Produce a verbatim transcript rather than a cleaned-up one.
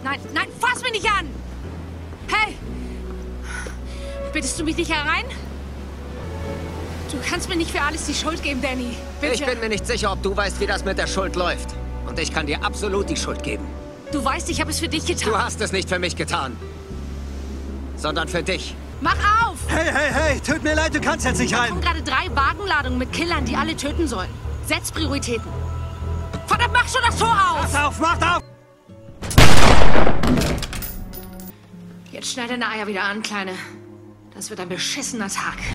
Nein, nein, fass mich nicht an! Hey! Bittest du mich nicht herein? Du kannst mir nicht für alles die Schuld geben, Danny. Bitte. Ich bin mir nicht sicher, ob du weißt, wie das mit der Schuld läuft. Und ich kann dir absolut die Schuld geben. Du weißt, ich habe es für dich getan. Du hast es nicht für mich getan, sondern für dich. Mach auf! Hey, hey, hey, tut mir leid, du kannst jetzt nicht Da rein. kommen gerade drei Wagenladungen mit Killern, die alle töten sollen. Setz Prioritäten. Verdammt, mach schon das Tor auf! Macht auf, macht auf! Jetzt schneid deine Eier wieder an, Kleine. Das wird ein beschissener Tag.